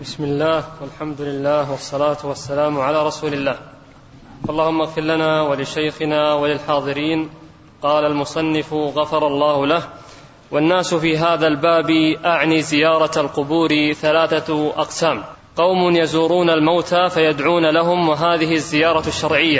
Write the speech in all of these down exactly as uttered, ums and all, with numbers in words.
بسم الله والحمد لله والصلاة والسلام على رسول الله. اللهم اغفر لنا ولشيخنا وللحاضرين. قال المصنف غفر الله له: والناس في هذا الباب أعني زيارة القبور ثلاثة أقسام: قوم يزورون الموتى فيدعون لهم وهذه الزيارة الشرعية،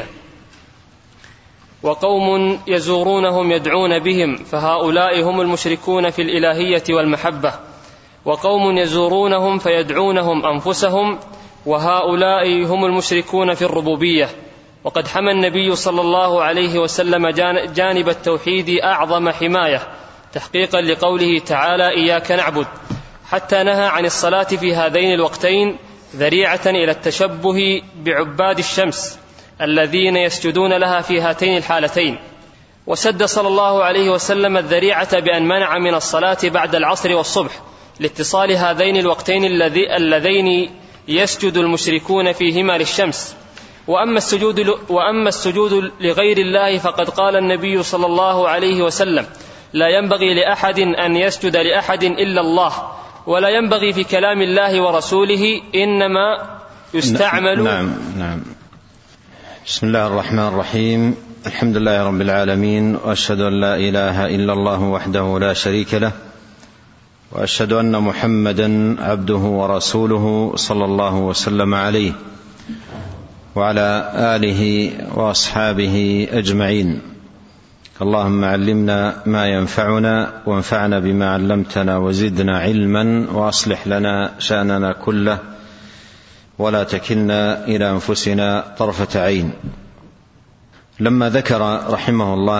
وقوم يزورونهم يدعون بهم فهؤلاء هم المشركون في الإلهية والمحبة، وقوم يزورونهم فيدعونهم أنفسهم وهؤلاء هم المشركون في الربوبية. وقد حمى النبي صلى الله عليه وسلم جانب التوحيد أعظم حماية تحقيقا لقوله تعالى: إياك نعبد، حتى نهى عن الصلاة في هذين الوقتين ذريعة إلى التشبه بعباد الشمس الذين يسجدون لها في هاتين الحالتين. وسد صلى الله عليه وسلم الذريعة بأن منع من الصلاة بعد العصر والصبح لاتصال هذين الوقتين اللذين يسجد المشركون فيهما للشمس. وأما السجود, وأما السجود لغير الله فقد قال النبي صلى الله عليه وسلم: لا ينبغي لأحد أن يسجد لأحد إلا الله، ولا ينبغي في كلام الله ورسوله، إنما يستعمل. نعم نعم. بسم الله الرحمن الرحيم. الحمد لله رب العالمين، وأشهد أن لا إله إلا الله وحده لا شريك له، وأشهد أن محمدا عبده ورسوله صلى الله وسلم عليه وعلى آله وأصحابه أجمعين. اللهم علمنا ما ينفعنا وانفعنا بما علمتنا وزدنا علما، وأصلح لنا شأننا كله ولا تكلنا إلى أنفسنا طرفة عين. لما ذكر رحمه الله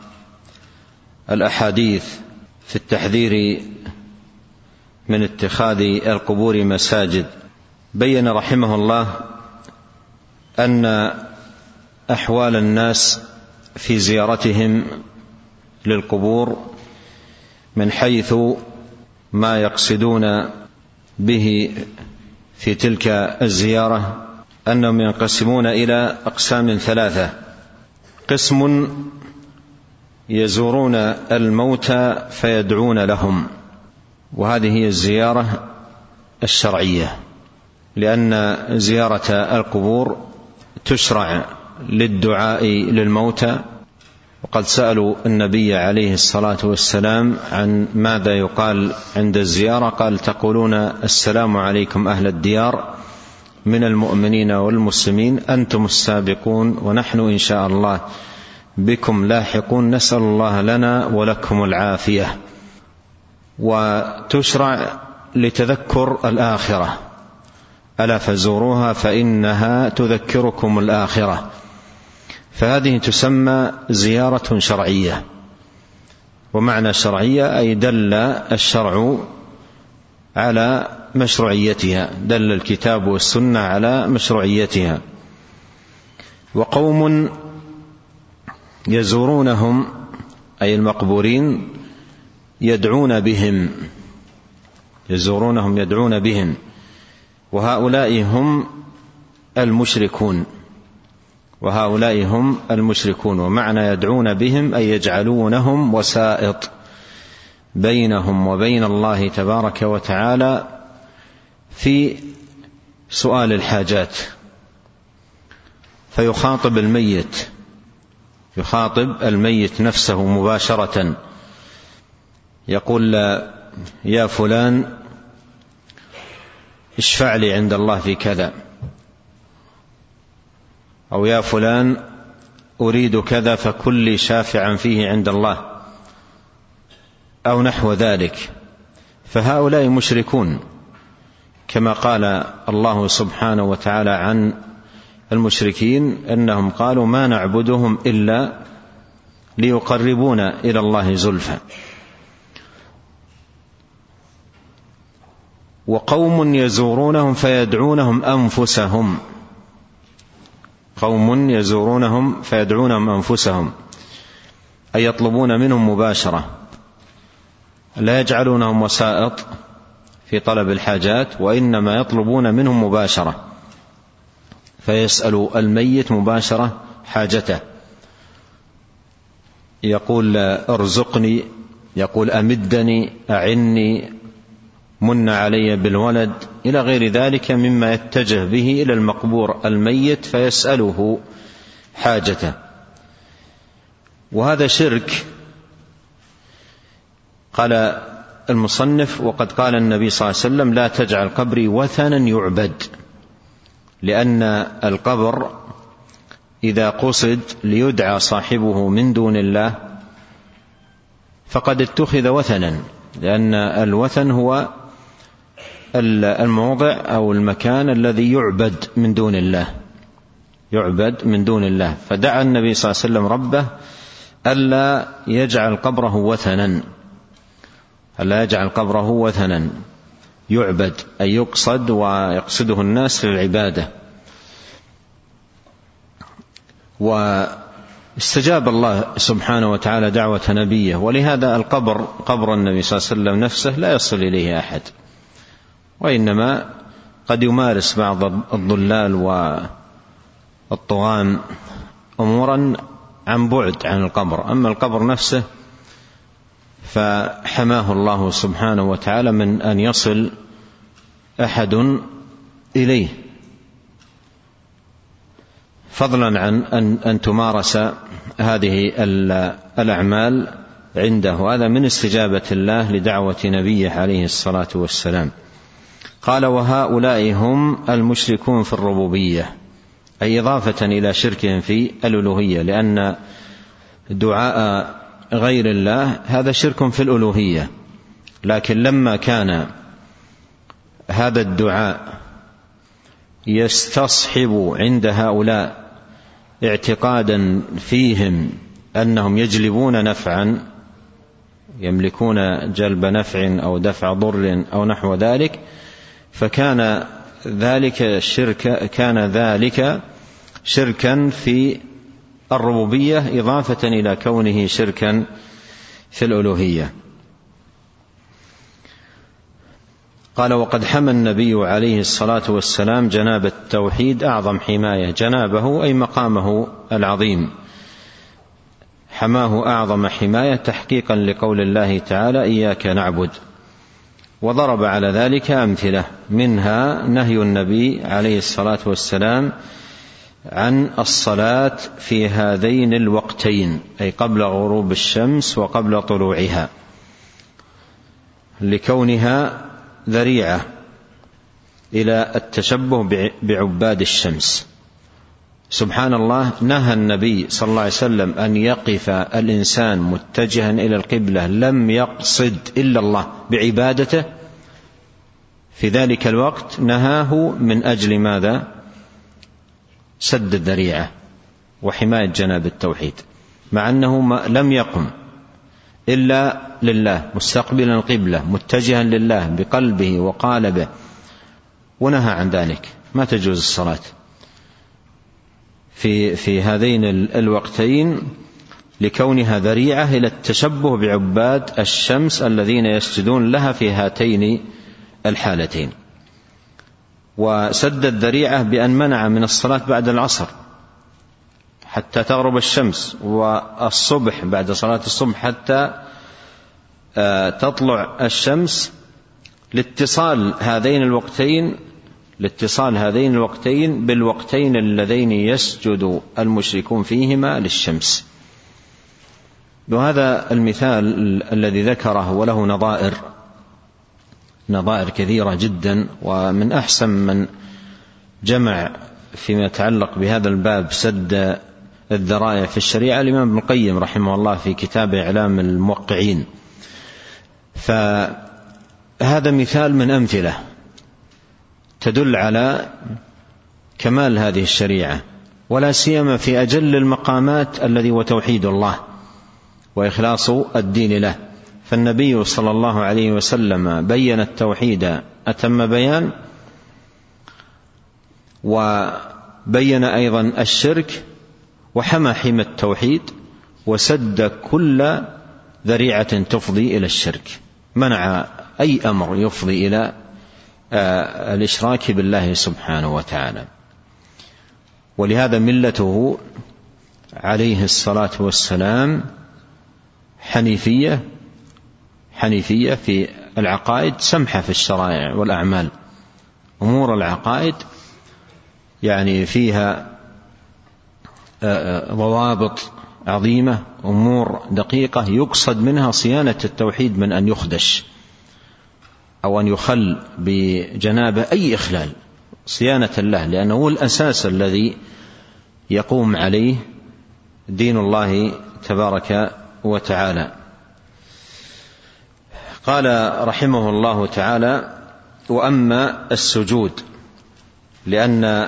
الأحاديث في التحذير من اتخاذ القبور مساجد، بين رحمه الله أن أحوال الناس في زيارتهم للقبور من حيث ما يقصدون به في تلك الزيارة أنهم ينقسمون إلى أقسام ثلاثة: قسم يزورون الموتى فيدعون لهم، وهذه هي الزيارة الشرعية، لأن زيارة القبور تشرع للدعاء للموتى. وقد سألوا النبي عليه الصلاة والسلام عن ماذا يقال عند الزيارة، قال: تقولون السلام عليكم أهل الديار من المؤمنين والمسلمين، أنتم السابقون ونحن إن شاء الله بكم لاحقون، نسأل الله لنا ولكم العافية. وتشرع لتذكر الآخرة: ألا فزوروها فإنها تذكركم الآخرة. فهذه تسمى زيارة شرعية. ومعنى شرعية أي دل الشرع على مشروعيتها، دل الكتاب والسنة على مشروعيتها. وقوم يزورونهم أي المقبورين يدعون بهم، يزورونهم يدعون بهم، وهؤلاء هم المشركون، وهؤلاء هم المشركون. ومعنى يدعون بهم أي يجعلونهم وسائط بينهم وبين الله تبارك وتعالى في سؤال الحاجات. فيخاطب الميت، يخاطب الميت نفسه مباشرة، يقول: يا فلان اشفع لي عند الله في كذا، أو يا فلان أريد كذا فكن لي شافعا فيه عند الله، أو نحو ذلك. فهؤلاء مشركون، كما قال الله سبحانه وتعالى عن المشركين أنهم قالوا: ما نعبدهم إلا ليقربونا إلى الله زلفى. وقوم يزورونهم فيدعونهم أنفسهم، قوم يزورونهم فيدعونهم أنفسهم أي يطلبون منهم مباشرة، لا يجعلونهم وسائط في طلب الحاجات، وإنما يطلبون منهم مباشرة، فيسأل الميت مباشرة حاجته، يقول: ارزقني، يقول: أمدني، أعني، من علي بالولد إلى غير ذلك مما يتجه به إلى المقبور الميت فيسأله حاجته. وهذا شرك. قال المصنف: وقد قال النبي صلى الله عليه وسلم: لا تجعل قبري وثنا يعبد، لأن القبر إذا قصد ليدعى صاحبه من دون الله فقد اتخذ وثنا، لأن الوثن هو الموضع أو المكان الذي يعبد من دون الله، يعبد من دون الله. فدعا النبي صلى الله عليه وسلم ربه ألا يجعل قبره وثنا، ألا يجعل قبره وثنا يعبد، أي يقصد ويقصده الناس للعبادة. واستجاب الله سبحانه وتعالى دعوة نبيه، ولهذا القبر قبر النبي صلى الله عليه وسلم نفسه لا يصل إليه أحد، وإنما قد يمارس بعض الضلال والطغاة أمورا عن بعد عن القبر. أما القبر نفسه فحماه الله سبحانه وتعالى من أن يصل أحد إليه، فضلا عن أن, أن تمارس هذه الأعمال عنده. هذا من استجابة الله لدعوة نبيه عليه الصلاة والسلام. قال: وهؤلاء هم المشركون في الربوبية، أي إضافة إلى شركهم في الألوهية، لأن دعاء غير الله هذا شرك في الألوهية. لكن لما كان هذا الدعاء يستصحب عند هؤلاء اعتقادا فيهم أنهم يجلبون نفعا، يملكون جلب نفع أو دفع ضر أو نحو ذلك، فكان ذلك شرك كان ذلك شركا في الربوبية إضافة إلى كونه شركا في الألوهية. قال: وقد حمى النبي عليه الصلاة والسلام جناب التوحيد أعظم حماية، جنابه أي مقامه العظيم، حماه أعظم حماية تحقيقا لقول الله تعالى: إياك نعبد. وضرب على ذلك أمثلة، منها نهي النبي عليه الصلاة والسلام عن الصلاة في هذين الوقتين، أي قبل غروب الشمس وقبل طلوعها، لكونها ذريعة إلى التشبه بعباد الشمس. سبحان الله، نهى النبي صلى الله عليه وسلم أن يقف الإنسان متجها إلى القبلة لم يقصد إلا الله بعبادته في ذلك الوقت، نهاه من أجل ماذا؟ سد الذريعة وحماية جناب التوحيد، مع أنه لم يقم إلا لله مستقبلا القبلة متجها لله بقلبه وقالبه، ونهى عن ذلك، ما تجوز الصلاة في, في هذين الوقتين لكونها ذريعة إلى التشبه بعباد الشمس الذين يسجدون لها في هاتين الحالتين. وسد الذريعة بأن منع من الصلاة بعد العصر حتى تغرب الشمس، والصبح بعد صلاة الصبح حتى تطلع الشمس، لاتصال هذين الوقتين لاتصال هذين الوقتين بالوقتين اللذين يسجد المشركون فيهما للشمس. وهذا المثال الذي ذكره وله نظائر نظائر كثيرة جدا، ومن أحسن من جمع فيما يتعلق بهذا الباب سد الذرائع في الشريعة الإمام ابن القيم رحمه الله في كتاب إعلام الموقعين. فهذا مثال من أمثلة تدل على كمال هذه الشريعة، ولا سيما في أجل المقامات الذي هو توحيد الله وإخلاص الدين له. فالنبي صلى الله عليه وسلم بين التوحيد أتم بيان، وبين أيضا الشرك، وحمى حمى التوحيد، وسد كل ذريعة تفضي إلى الشرك، منع أي أمر يفضي إلى الإشراك بالله سبحانه وتعالى. ولهذا ملته عليه الصلاة والسلام حنيفية حنيفية في العقائد سمحة في الشرائع والأعمال. أمور العقائد يعني فيها ضوابط عظيمة، أمور دقيقة يقصد منها صيانة التوحيد من أن يخدش أو أن يخل بجنابه أي إخلال، صيانة الله، لأنه هو الأساس الذي يقوم عليه دين الله تبارك وتعالى. قال رحمه الله تعالى: وأما السجود، لأن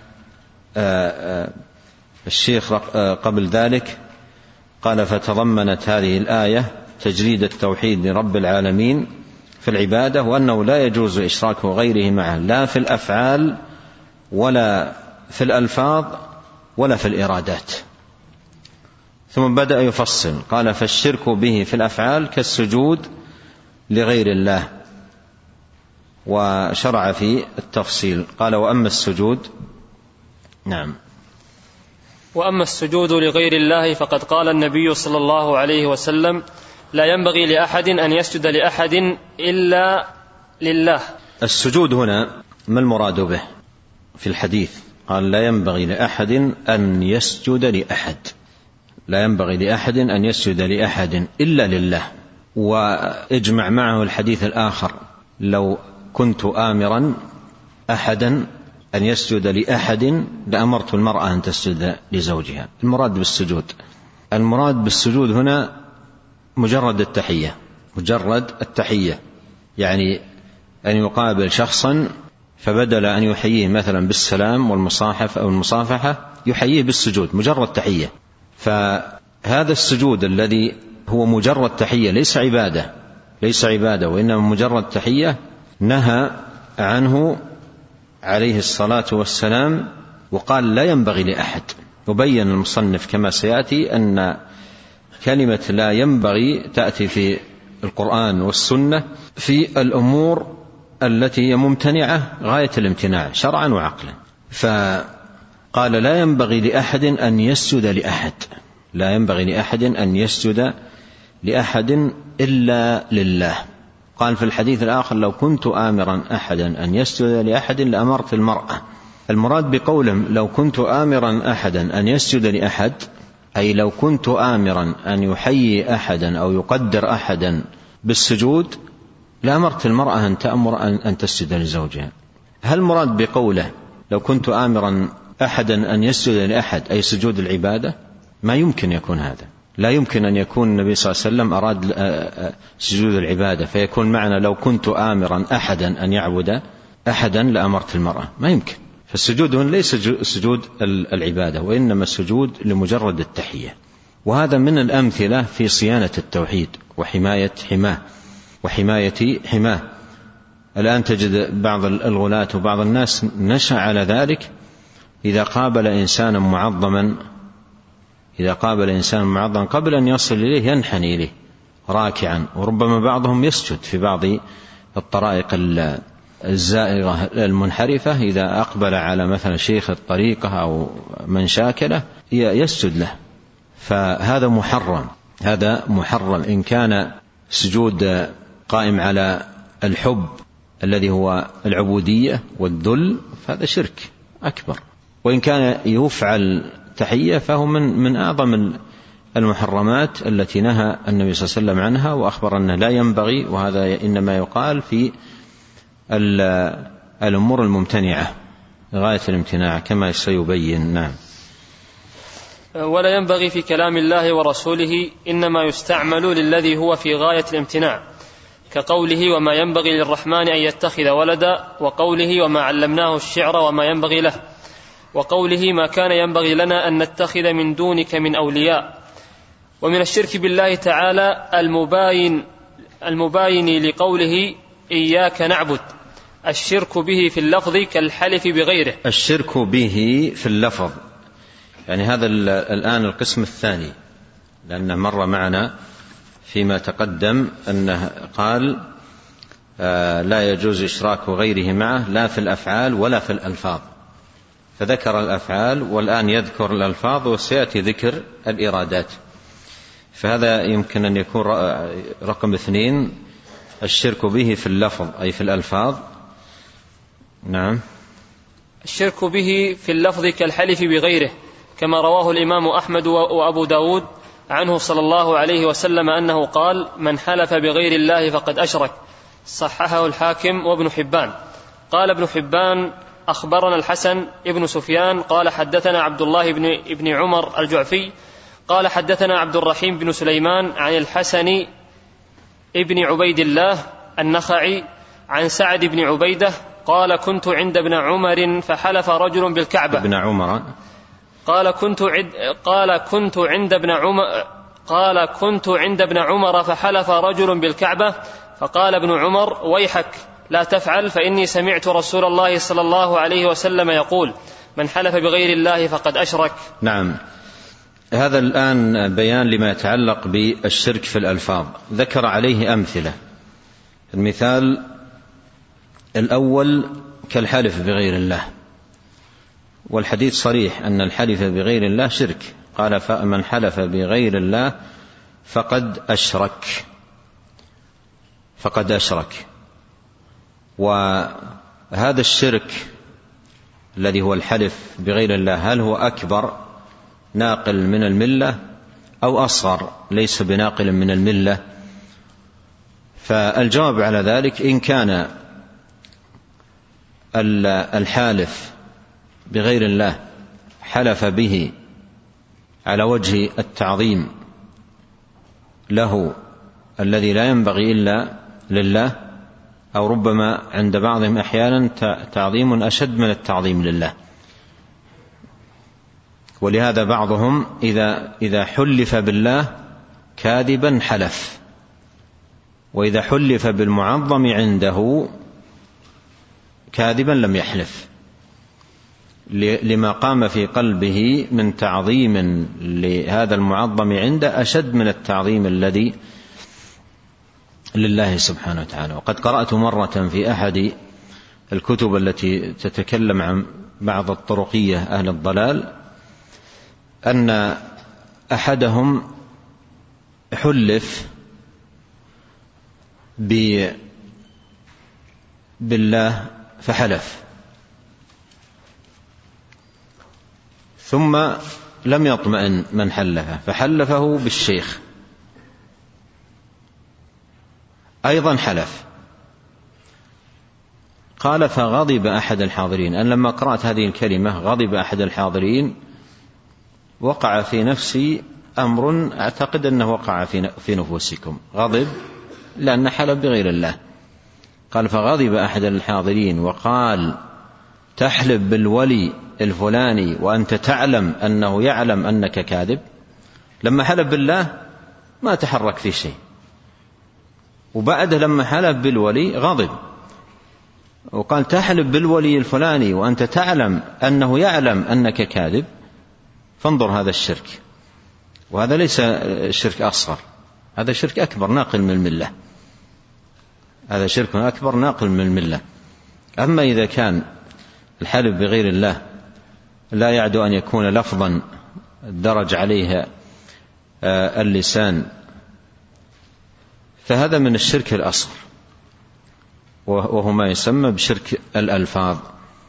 الشيخ قبل ذلك قال: فتضمنت هذه الآية تجريد التوحيد لرب العالمين في العبادة، وأنه لا يجوز إشراك غيره معه، لا في الأفعال ولا في الألفاظ ولا في الإرادات. ثم بدأ يفصل، قال: فالشرك به في الأفعال كالسجود لغير الله، وشرع في التفصيل. قال: وأما السجود، نعم، وأما السجود لغير الله فقد قال النبي صلى الله عليه وسلم: لا ينبغي لأحد أن يسجد لأحد إلا لله. السجود هنا ما المراد به في الحديث؟ قال: لا ينبغي لأحد أن يسجد لأحد، لا ينبغي لأحد أن يسجد لأحد إلا لله. وإجمع معه الحديث الآخر: لو كنت آمرا أحدا أن يسجد لأحد لأمرت المرأة أن تسجد لزوجها. المراد بالسجود، المراد بالسجود هنا مجرد التحية، مجرد التحية، يعني أن يقابل شخصا فبدل أن يحييه مثلا بالسلام والمصاحف أو المصافحة يحييه بالسجود، مجرد تحية. فهذا السجود الذي هو مجرد تحية ليس عبادة، ليس عبادة وإنما مجرد تحية، نهى عنه عليه الصلاة والسلام وقال: لا ينبغي لأحد. وبين المصنف كما سيأتي أن كلمة لا ينبغي تأتي في القرآن والسنة في الأمور التي هي ممتنعة غاية الامتناع شرعا وعقلا. فقال: لا ينبغي لأحد أن يسجد لأحد، لا ينبغي لأحد أن يسجد لأحد إلا لله. قال في الحديث الآخر: لو كنت آمرا أحدا أن يسجد لأحد لأمرت المرأة. المراد بقولهم لو كنت آمرا أحدا أن يسجد لأحد، أي لو كنت آمرا أن يحيي أحدا أو يقدر أحدا بالسجود لأمرت المرأة أن تأمر أن تسجد لزوجها. هل مراد بقوله لو كنت آمرا أحدا أن يسجد لأحد أي سجود العبادة؟ ما يمكن يكون هذا، لا يمكن أن يكون النبي صلى الله عليه وسلم أراد سجود العبادة فيكون معنى لو كنت آمرا أحدا أن يعبد أحدا لأمرت المرأة، ما يمكن. فالسجود هنا ليس سجود العبادة وإنما السجود لمجرد التحية. وهذا من الأمثلة في صيانة التوحيد وحماية حماه وحماية حماه. الآن تجد بعض الغلاة وبعض الناس نشأ على ذلك، إذا قابل إنسانا معظما إذا قابل إنسان معظما قبل أن يصل إليه ينحني إليه راكعا، وربما بعضهم يسجد في بعض الطرائق الزائغة المنحرفة، إذا أقبل على مثلا شيخ الطريقة أو من شاكله يسجد له. فهذا محرم، هذا محرم. إن كان سجود قائم على الحب الذي هو العبودية والذل فهذا شرك أكبر، وإن كان يفعل تحية فهو من من أعظم المحرمات التي نهى النبي صلى الله عليه وسلم عنها وأخبر أنه لا ينبغي. وهذا إنما يقال في الأمور الممتنعة غاية الامتناع كما سيبين. نعم. ولا ينبغي في كلام الله ورسوله إنما يستعمل للذي هو في غاية الامتناع، كقوله وما ينبغي للرحمن أن يتخذ ولدا، وقوله وما علمناه الشعر وما ينبغي له، وقوله ما كان ينبغي لنا أن نتخذ من دونك من أولياء. ومن الشرك بالله تعالى المباين, المباين لقوله إياك نعبد، الشرك به في اللفظ كالحلف بغيره. الشرك به في اللفظ يعني هذا الآن القسم الثاني، لأنه مر معنا فيما تقدم أنه قال آه لا يجوز إشراك غيره معه لا في الأفعال ولا في الألفاظ، فذكر الأفعال والآن يذكر الألفاظ وسيأتي ذكر الإرادات. فهذا يمكن أن يكون رقم اثنين الشرك به في اللفظ أي في الألفاظ. نعم. الشرك به في اللفظ كالحلف بغيره، كما رواه الإمام أحمد وأبو داود عنه صلى الله عليه وسلم أنه قال: من حلف بغير الله فقد أشرك. صححه الحاكم وابن حبان. قال ابن حبان: أخبرنا الحسن ابن سفيان قال حدثنا عبد الله بن, ابن عمر الجعفي قال حدثنا عبد الرحيم بن سليمان عن الحسن ابن عبيد الله النخعي عن سعد بن عبيدة قال: كنت عند ابن عمر فحلف رجل بالكعبة. ابن عمر قال كنت عد قال كنت عند ابن عمر قال كنت عند ابن عمر فحلف رجل بالكعبة، فقال ابن عمر: ويحك لا تفعل، فإني سمعت رسول الله صلى الله عليه وسلم يقول: من حلف بغير الله فقد أشرك. نعم. هذا الآن بيان لما يتعلق بالشرك في الألفاظ، ذكر عليه أمثلة. المثال الأول كالحلف بغير الله، والحديث صريح أن الحلف بغير الله شرك. قال: فمن حلف بغير الله فقد أشرك فقد أشرك وهذا الشرك الذي هو الحلف بغير الله هل هو أكبر ناقل من الملة أو أصغر ليس بناقل من الملة؟ فالجواب على ذلك: إن كان الحالف بغير الله حلف به على وجه التعظيم له الذي لا ينبغي إلا لله، أو ربما عند بعضهم أحيانا تعظيم أشد من التعظيم لله، ولهذا بعضهم إذا, إذا حلف بالله كاذبا حلف، وإذا حلف بالمعظم عنده كاذبا لم يحلف، لما قام في قلبه من تعظيم لهذا المعظم عنده أشد من التعظيم الذي لله سبحانه وتعالى. وقد قرأت مرة في أحد الكتب التي تتكلم عن بعض الطرقية أهل الضلال أن أحدهم حلف بالله فحلف، ثم لم يطمئن من حلفه فحلفه بالشيخ أيضا حلف. قال: فغضب أحد الحاضرين، أن لما قرأت هذه الكلمة غضب أحد الحاضرين، وقع في نفسي أمر أعتقد أنه وقع في نفوسكم، غضب لأن حلف بغير الله. قال: فغضب أحد الحاضرين وقال: تحلف بالولي الفلاني وأنت تعلم أنه يعلم أنك كاذب. لما حلف بالله ما تحرك في شيء، وبعد لما حلف بالولي غضب وقال: تحلف بالولي الفلاني وأنت تعلم أنه يعلم أنك كاذب. فانظر هذا الشرك، وهذا ليس شرك أصغر، هذا شرك أكبر ناقل من الملة، هذا شرك أكبر ناقل من الملة. أما إذا كان الحلف بغير الله لا يعد أن يكون لفظا درج عليه اللسان فهذا من الشرك الأصغر، وهو ما يسمى بشرك الألفاظ.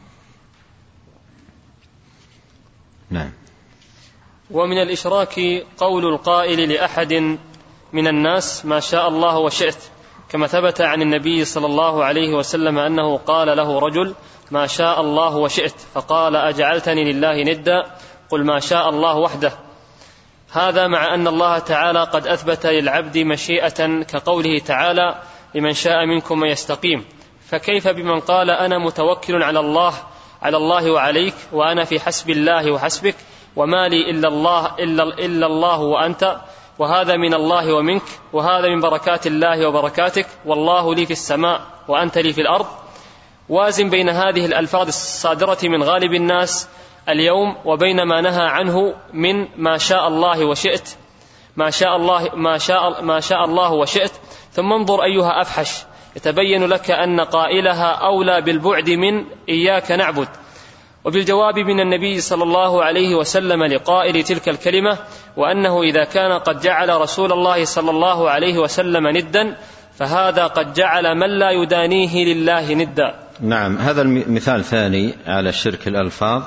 نعم. ومن الإشراك قول القائل لأحد من الناس: ما شاء الله وشئت، كما ثبت عن النبي صلى الله عليه وسلم أنه قال له رجل: ما شاء الله وشئت، فقال: أجعلتني لله ندا؟ قل ما شاء الله وحده. هذا مع أن الله تعالى قد أثبت للعبد مشيئة كقوله تعالى: لمن شاء منكم من يستقيم. فكيف بمن قال: أنا متوكل على الله على الله وعليك، وأنا في حسب الله وحسبك، وما لي إلا الله, إلا, إلا الله وأنت، وهذا من الله ومنك، وهذا من بركات الله وبركاتك، والله لي في السماء وأنت لي في الأرض. وازن بين هذه الألفاظ الصادرة من غالب الناس اليوم وبين ما نهى عنه من ما شاء الله وشئت، ما شاء الله, ما شاء, ما شاء الله وشئت. ثم انظر أيها أفحش، يتبين لك أن قائلها أولى بالبعد من إياك نعبد. وبالجواب من النبي صلى الله عليه وسلم لقائل تلك الكلمة، وأنه إذا كان قد جعل رسول الله صلى الله عليه وسلم ندا فهذا قد جعل من لا يدانيه لله ندا. نعم، هذا المثال ثاني على شرك الألفاظ،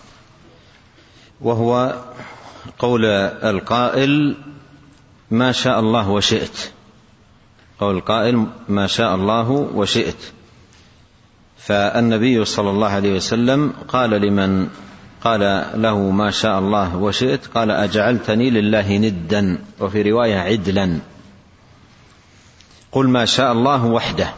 وهو قول القائل ما شاء الله وشئت، قول القائل ما شاء الله وشئت. فالنبي صلى الله عليه وسلم قال لمن قال له ما شاء الله وشئت قال أجعلتني لله ندا، وفي رواية عدلا. قل ما شاء الله وحده،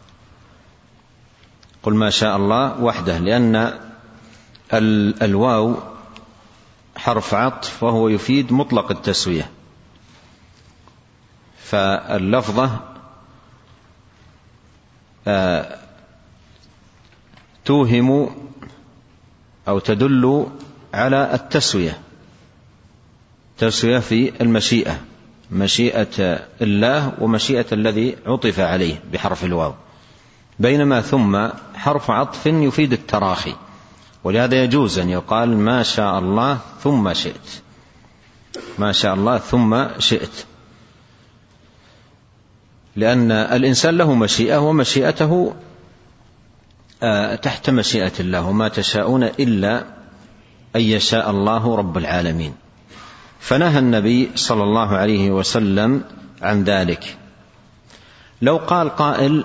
قل ما شاء الله وحده، لأن الواو حرف عطف وهو يفيد مطلق التسوية، فاللفظة توهم أو تدل على التسوية، تسوية في المشيئة، مشيئة الله ومشيئة الذي عطف عليه بحرف الواو، بينما ثم حرف عطف يفيد التراخي، ولهذا يجوز أن يقال ما شاء الله ثم شئت، ما شاء الله ثم شئت، لأن الإنسان له مشيئة ومشيئته تحت مشيئة الله، وما تشاءون إلا أن يشاء الله رب العالمين. فنهى النبي صلى الله عليه وسلم عن ذلك. لو قال قائل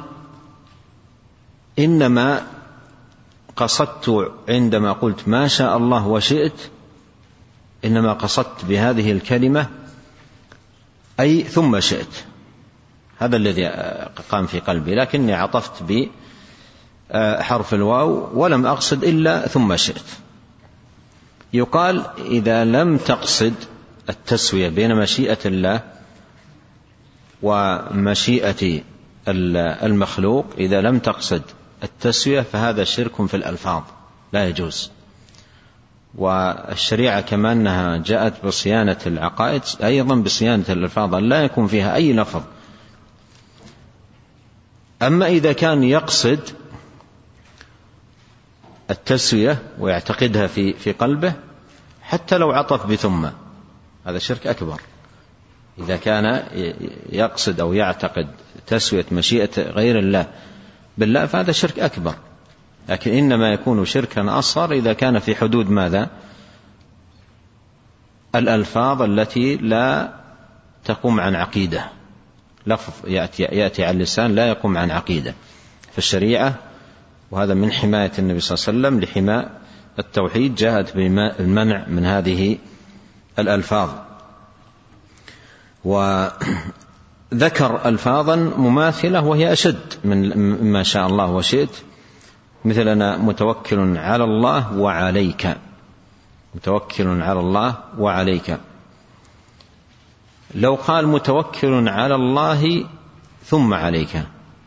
إنما قصدت عندما قلت ما شاء الله وشئت إنما قصدت بهذه الكلمة أي ثم شئت، هذا الذي قام في قلبي، لكني عطفت بحرف الواو ولم أقصد إلا ثم شئت. يقال إذا لم تقصد التسوية بين مشيئة الله ومشيئة المخلوق، إذا لم تقصد التسوية فهذا شرك في الألفاظ لا يجوز. والشريعة كما أنها جاءت بصيانة العقائد أيضا بصيانة الألفاظ، لا يكون فيها أي لفظ. أما إذا كان يقصد التسوية ويعتقدها في في قلبه حتى لو عطف بثم، هذا شرك أكبر. إذا كان يقصد أو يعتقد تسوية مشيئة غير الله بالله فهذا شرك أكبر، لكن إنما يكون شركا أصغر إذا كان في حدود ماذا؟ الألفاظ التي لا تقوم عن عقيدة، لفظ يأتي, يأتي على اللسان لا يقوم عن عقيدة. فالشريعة، وهذا من حماية النبي صلى الله عليه وسلم لحماية التوحيد، جاءت بالمنع من هذه الألفاظ، وذكر ألفاظا مماثلة وهي أشد من ما شاء الله وشئت، مثل أنا متوكل على الله وعليك، متوكل على الله وعليك. لو قال متوكل على الله ثم عليك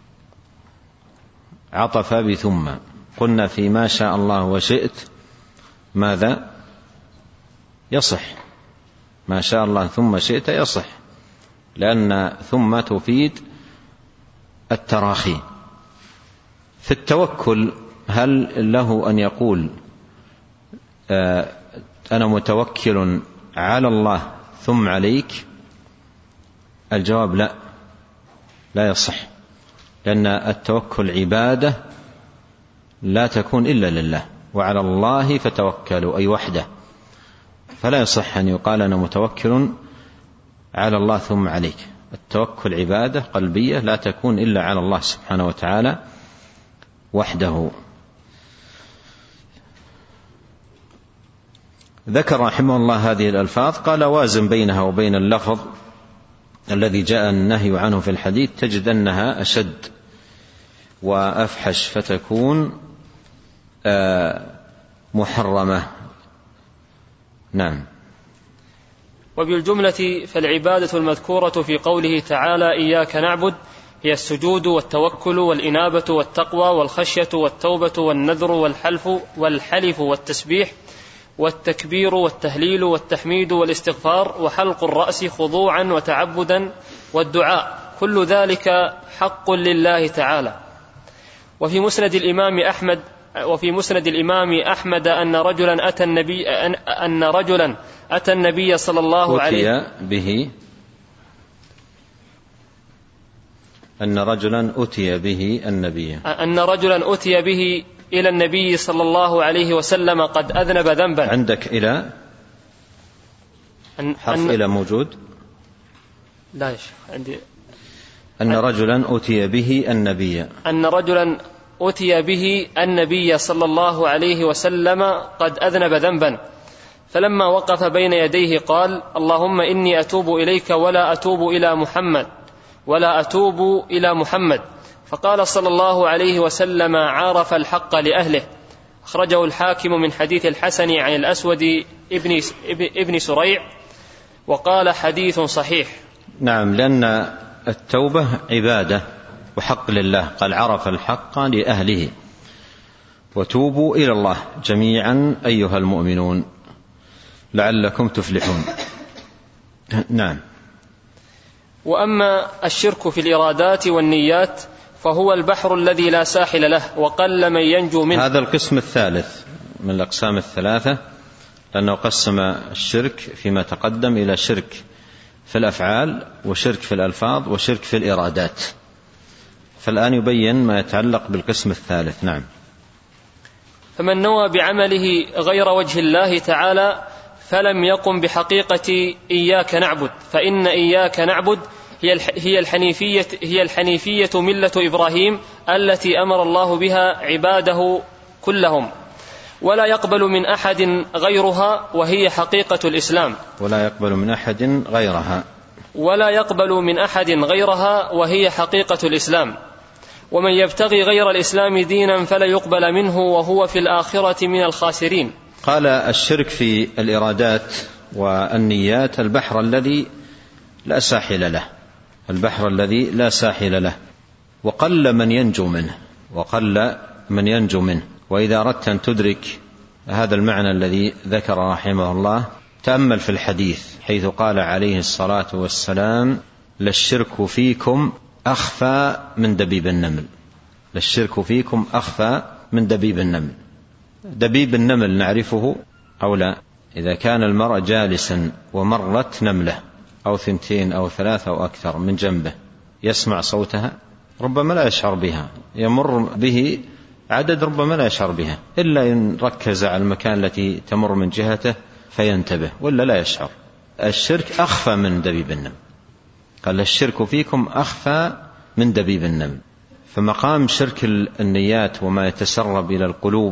عطف بثم، قلنا في ما شاء الله وشئت ماذا؟ يصح، ما شاء الله ثم شئت يصح، لأن ثم تفيد التراخي. في التوكل هل له أن يقول آه أنا متوكل على الله ثم عليك؟ الجواب لا، لا يصح، لأن التوكل عبادة لا تكون إلا لله، وعلى الله فتوكلوا أي وحده، فلا يصح أن يقال أنا متوكل على الله ثم عليك. التوكل عبادة قلبية لا تكون إلا على الله سبحانه وتعالى وحده. ذكر رحمه الله هذه الألفاظ، قال وازن بينها وبين اللفظ الذي جاء النهي عنه في الحديث تجد أنها أشد وأفحش فتكون محرمة. نعم. وبالجملة فالعبادة المذكورة في قوله تعالى إياك نعبد هي السجود والتوكل والإنابة والتقوى والخشية والتوبة والنذر والحلف والحلف والتسبيح والتكبير والتهليل والتحميد والاستغفار وحلق الرأس خضوعا وتعبدا والدعاء، كل ذلك حق لله تعالى. وفي مسند الإمام أحمد وفي مسند الإمام أحمد أن رجلا أتى النبي أن رجلا أتى النبي صلى الله عليه به أن رجلا أتي به النبي أن رجلا أتي به إلى النبي صلى الله عليه وسلم قد أذنب ذنبا. عندك إلى حرف أن إلى موجود؟ لا يا شيخ عندي. أن رجلا أتي به النبي أن رجلا أتي به النبي صلى الله عليه وسلم قد أذنب ذنبا، فلما وقف بين يديه قال: اللهم إني أتوب إليك ولا أتوب إلى محمد ولا أتوب إلى محمد. فقال صلى الله عليه وسلم: عارف الحق لأهله. أخرجه الحاكم من حديث الحسن عن الأسود ابن, ابن سريع، وقال حديث صحيح. نعم، لأن التوبة عبادة وحق لله، قال: عرف الحق لأهله. وتوبوا إلى الله جميعا أيها المؤمنون لعلكم تفلحون. نعم. وأما الشرك في الإرادات والنيات فهو البحر الذي لا ساحل له، وقل من ينجو منه. هذا القسم الثالث من الأقسام الثلاثة، لأنه قسم الشرك فيما تقدم إلى شرك في الأفعال وشرك في الألفاظ وشرك في الإرادات، فالآن يبين ما يتعلق بالقسم الثالث. نعم. فمن نوى بعمله غير وجه الله تعالى فلم يقم بحقيقة إياك نعبد، فإن إياك نعبد هي الحنيفية, هي الحنيفية ملة إبراهيم التي أمر الله بها عباده كلهم، ولا يقبل من أحد غيرها وهي حقيقة الإسلام. ولا يقبل من أحد غيرها ولا يقبل من أحد غيرها وهي حقيقة الإسلام. ومن يبتغي غير الإسلام دينا فلا يقبل منه وهو في الآخرة من الخاسرين. قال: الشرك في الإرادات والنيات البحر الذي لا ساحل له، البحر الذي لا ساحل له، وقل من ينجو منه، وقل من ينجو منه. وإذا أردت أن تدرك هذا المعنى الذي ذكر رحمه الله تأمل في الحديث، حيث قال عليه الصلاة والسلام: للشرك فيكم أخفى من دبيب النمل. للشرك فيكم أخفى من دبيب النمل. دبيب النمل نعرفه أو لا؟ إذا كان المرء جالسا ومرت نملة أو ثنتين أو ثلاثة أو أكثر من جنبه، يسمع صوتها؟ ربما لا يشعر بها. يمر به عدد ربما لا يشعر بها، إلا إن ركز على المكان التي تمر من جهته فينتبه، ولا لا يشعر. الشرك أخفى من دبيب النمل. قال: الشرك فيكم أخفى من دبيب النمل. فمقام شرك النيات وما يتسرب إلى القلوب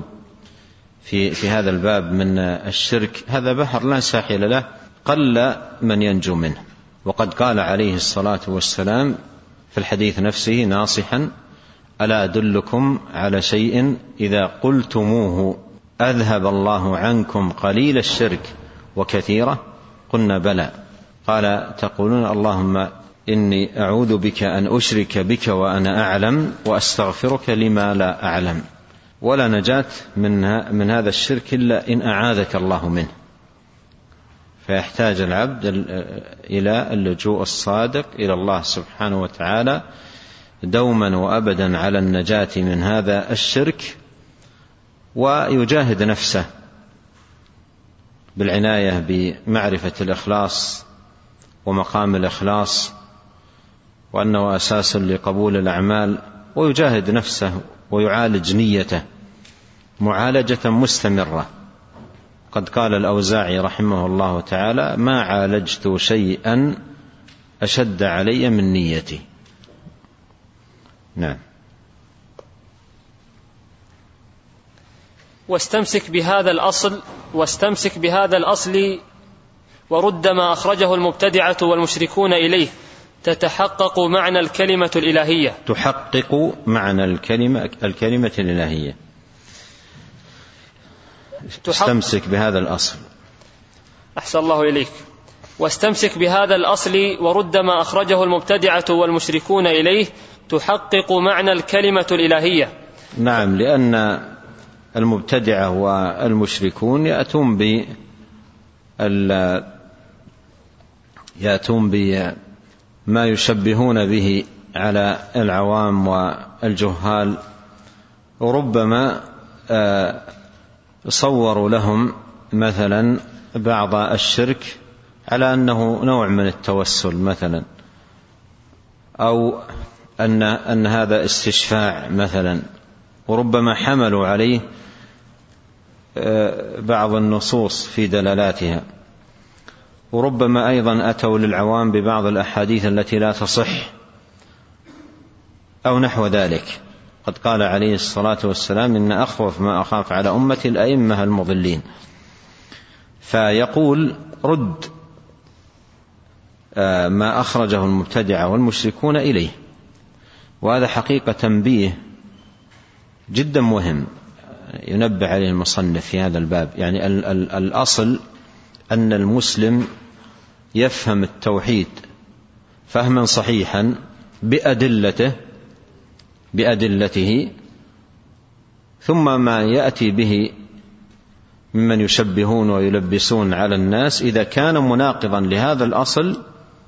في, في هذا الباب من الشرك، هذا بحر لا ساحل له، قل من ينجو منه. وقد قال عليه الصلاة والسلام في الحديث نفسه ناصحا: ألا أدلكم على شيء إذا قلتموه أذهب الله عنكم قليل الشرك وكثيرة؟ قلنا: بلى. قال: تقولون اللهم إني أعوذ بك أن أشرك بك وأنا أعلم وأستغفرك لما لا أعلم. ولا نجاة من, من هذا الشرك إلا إن أعاذك الله منه. فيحتاج العبد إلى اللجوء الصادق إلى الله سبحانه وتعالى دوما وأبدا على النجاة من هذا الشرك، ويجاهد نفسه بالعناية بمعرفة الإخلاص ومقام الإخلاص، وأنه أساس لقبول الأعمال، ويجاهد نفسه ويعالج نيته معالجة مستمرة. قد قال الأوزاعي رحمه الله تعالى: ما عالجت شيئا أشد علي من نيتي. نعم. واستمسك بهذا الأصل واستمسك بهذا الأصل ورد ما أخرجه المبتدعة والمشركون إليه، تتحقق معنى الكلمة الإلهية. تحقق معنى الكلمة الكلمة الإلهية. استمسك بهذا الأصل. أحسن الله إليك. واستمسك بهذا الأصل ورد ما أخرجه المبتدعة والمشركون إليه، تحقق معنى الكلمة الإلهية. نعم، لأن المبتدعة والمشركون يأتون ب يأتون بما يشبهون به على العوام والجهال، وربما صوروا لهم مثلا بعض الشرك على أنه نوع من التوسل مثلا، أو أن, أن هذا استشفاع مثلا، وربما حملوا عليه بعض النصوص في دلالاتها، وربما أيضا أتوا للعوام ببعض الأحاديث التي لا تصح أو نحو ذلك. قد قال عليه الصلاة والسلام: إن أخوف ما أخاف على أمتي الأئمة المضلين. فيقول: رد ما أخرجه المبتدعة والمشركون إليه. وهذا حقيقة تنبيه جدا مهم ينبه عليه المصنف في هذا الباب. يعني ال ال الأصل أن المسلم يفهم التوحيد فهما صحيحا بأدلته بأدلته ثم ما يأتي به ممن يشبهون ويلبسون على الناس إذا كان مناقضا لهذا الأصل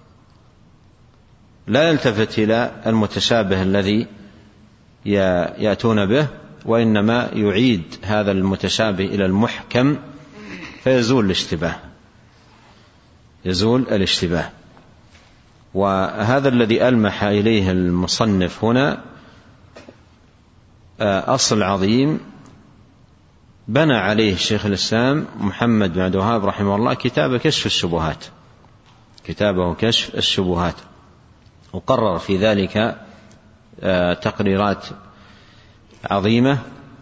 لا يلتفت إلى المتشابه الذي يأتون به، وإنما يعيد هذا المتشابه إلى المحكم فيزول الاشتباه يزول الاشتباه وهذا الذي ألمح إليه المصنف هنا أصل عظيم بنى عليه شيخ الإسلام محمد بن عبد الوهاب رحمه الله كتاب كشف الشبهات كتابه كشف الشبهات وقرر في ذلك تقريرات عظيمة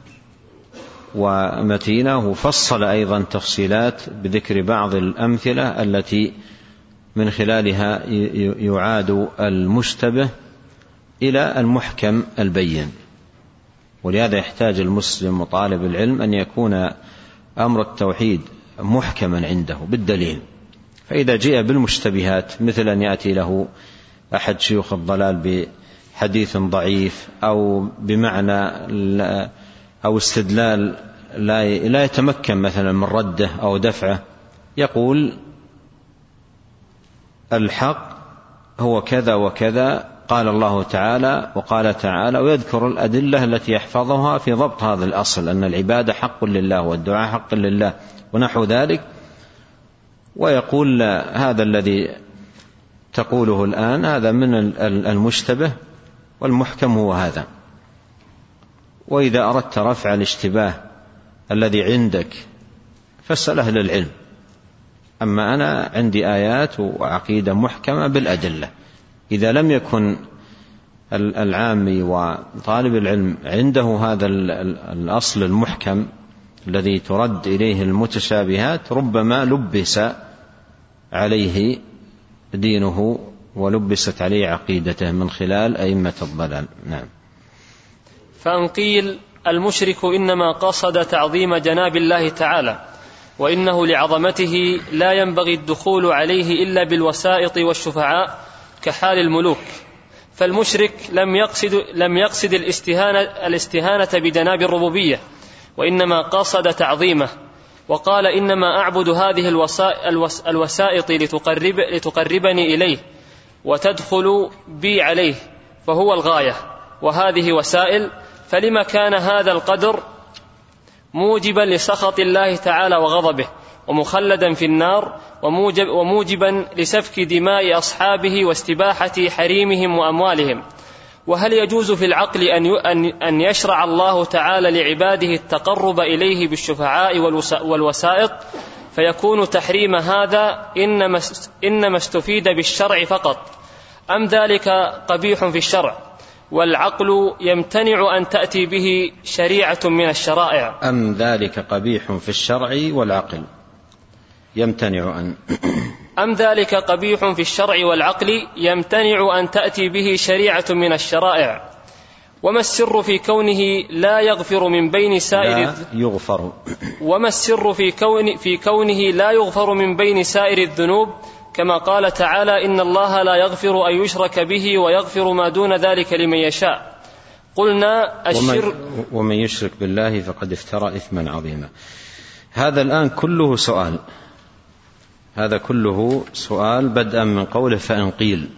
ومتينة، وفصل أيضا تفصيلات بذكر بعض الأمثلة التي من خلالها يعاد المشتبه إلى المحكم البين. ولهذا يحتاج المسلم وطالب العلم أن يكون أمر التوحيد محكما عنده بالدليل. فإذا جاء بالمشتبهات مثل أن يأتي له أحد شيوخ الضلال بحديث ضعيف أو بمعنى أو استدلال لا يتمكن مثلا من رده أو دفعه، يقول الحق هو كذا وكذا، قال الله تعالى وقال تعالى، ويذكر الأدلة التي يحفظها في ضبط هذا الأصل أن العبادة حق لله والدعاء حق لله ونحو ذلك. ويقول هذا الذي تقوله الآن هذا من المشتبه والمحكم هو هذا. وإذا أردت رفع الاشتباه الذي عندك فاسأل أهل العلم، أما أنا عندي آيات وعقيدة محكمة بالأدلة. إذا لم يكن العامي وطالب العلم عنده هذا الأصل المحكم الذي ترد إليه المتشابهات ربما لبس عليه دينه ولبست عليه عقيدته من خلال أئمة الضلال. نعم. فإن قيل المشرك إنما قصد تعظيم جناب الله تعالى وإنه لعظمته لا ينبغي الدخول عليه إلا بالوسائط والشفعاء كحال الملوك، فالمشرك لم يقصد, لم يقصد الاستهانة, الاستهانة بجناب الربوبية وإنما قصد تعظيمه، وقال إنما أعبد هذه الوسائط لتقرب لتقربني إليه وتدخل بي عليه، فهو الغاية وهذه وسائل. فلما كان هذا القدر موجبا لسخط الله تعالى وغضبه ومخلدا في النار وموجب وموجبا لسفك دماء أصحابه واستباحة حريمهم وأموالهم؟ وهل يجوز في العقل أن يشرع الله تعالى لعباده التقرب إليه بالشفعاء والوسائط فيكون تحريم هذا إنما استفيد بالشرع فقط، أم ذلك قبيح في الشرع والعقل يمتنع أن تأتي به شريعة من الشرائع؟ أم ذلك قبيح في الشرع والعقل يمتنع أن أم ذلك قبيح في الشرع والعقل يمتنع أن تأتي به شريعة من الشرائع؟ وما السر في كونه لا يغفر من بين سائر لا يغفر وما السر في, كون في كونه لا يغفر من بين سائر الذنوب، كما قال تعالى إن الله لا يغفر أن يشرك به ويغفر ما دون ذلك لمن يشاء؟ قلنا الشرك ومن, ومن يشرك بالله فقد افترى إثما عظيما. هذا الآن كله سؤال هذا كله سؤال بدءا من قوله فإن قيل،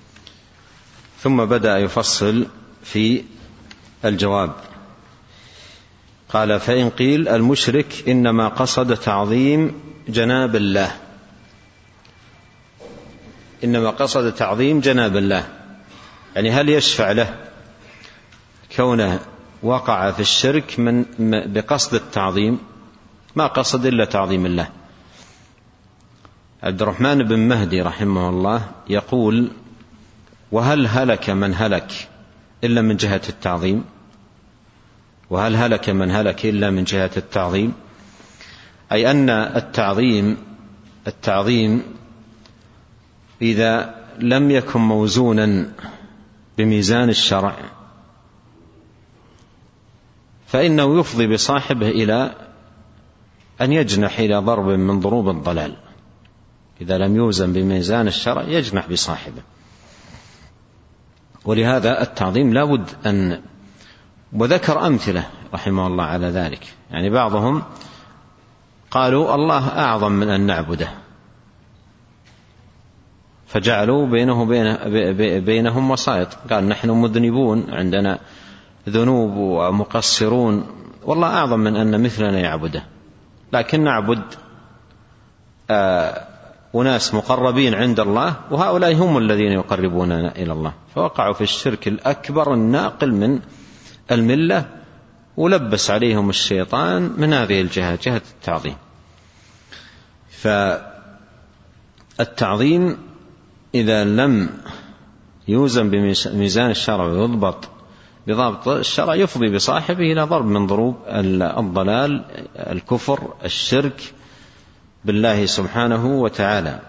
ثم بدأ يفصل في الجواب. قال فإن قيل المشرك إنما قصد تعظيم جناب الله إنما قصد تعظيم جناب الله يعني هل يشفع له كونه وقع في الشرك من بقصد التعظيم؟ ما قصد إلا تعظيم الله. عبد الرحمن بن مهدي رحمه الله يقول: وهل هلك من هلك إلا من جهة التعظيم؟ وهل هلك من هلك إلا من جهة التعظيم؟ أي أن التعظيم التعظيم إذا لم يكن موزونا بميزان الشرع فإنه يفضي بصاحبه إلى أن يجنح إلى ضرب من ضروب الضلال. إذا لم يوزن بميزان الشرع يجنح بصاحبه. ولهذا التعظيم لا بد أن، وذكر أمثلة رحمه الله على ذلك. يعني بعضهم قالوا الله أعظم من أن نعبده، فجعلوا بينه بين بينهم وسائط، قال نحن مذنبون، عندنا ذنوب ومقصرون، والله أعظم من أن مثلنا يعبده، لكن نعبد أناس مقربين عند الله، وهؤلاء هم الذين يقربوننا إلى الله. فوقعوا في الشرك الأكبر الناقل من الملة، ولبس عليهم الشيطان من هذه الجهة، جهة التعظيم. فالتعظيم إذا لم يوزن بميزان الشرع ويضبط بضابط الشرع يفضي بصاحبه إلى ضرب من ضروب الضلال، الكفر، الشرك بالله سبحانه وتعالى.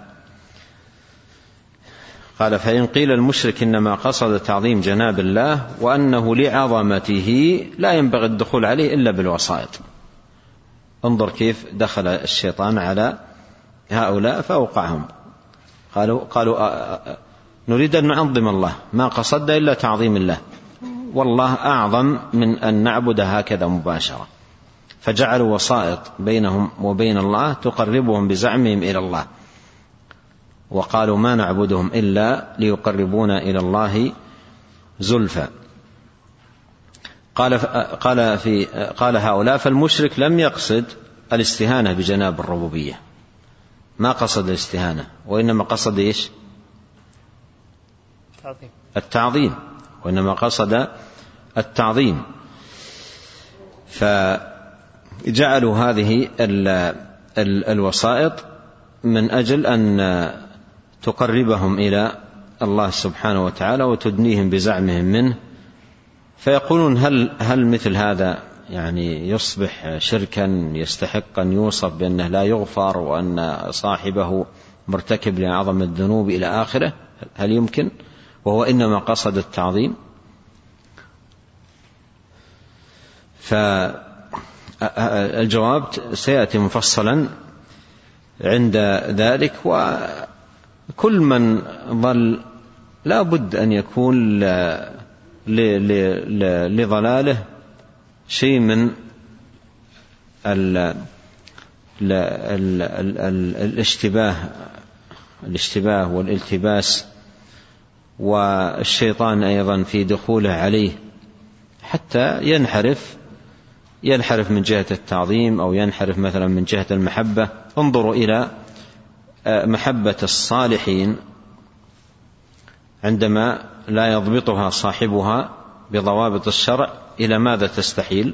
قال: فإن قيل المشرك إنما قصد تعظيم جناب الله وأنه لعظمته لا ينبغي الدخول عليه إلا بالوسائط. انظر كيف دخل الشيطان على هؤلاء فأوقعهم. قالوا, قالوا نريد أن نعظم الله، ما قصد إلا تعظيم الله، والله أعظم من أن نعبد هكذا مباشرة، فجعلوا وسائط بينهم وبين الله تقربهم بزعمهم إلى الله، وقالوا ما نعبدهم إلا ليقربونا إلى الله زلفى. قال, قال, في قال هؤلاء: فالمشرك لم يقصد الاستهانة بجناب الربوبية، ما قصد الاستهانة، وإنما قصد إيش؟ التعظيم. التعظيم، وإنما قصد التعظيم. فجعلوا هذه الوسائط من أجل أن تقربهم إلى الله سبحانه وتعالى وتدنيهم بزعمهم منه. فيقولون: هل, هل مثل هذا يعني يصبح شركا يستحق أن يوصف بأنه لا يغفر وأن صاحبه مرتكب لأعظم الذنوب إلى آخره؟ هل يمكن وهو إنما قصد التعظيم؟ فالجواب سيأتي مفصلا عند ذلك. وكل من ضل لا بد أن يكون لضلاله شيء من الاشتباه الاشتباه والالتباس، والشيطان أيضا في دخوله عليه حتى ينحرف ينحرف من جهة التعظيم أو ينحرف مثلا من جهة المحبة. انظروا إلى محبة الصالحين عندما لا يضبطها صاحبها بضوابط الشرع، إلى ماذا تستحيل؟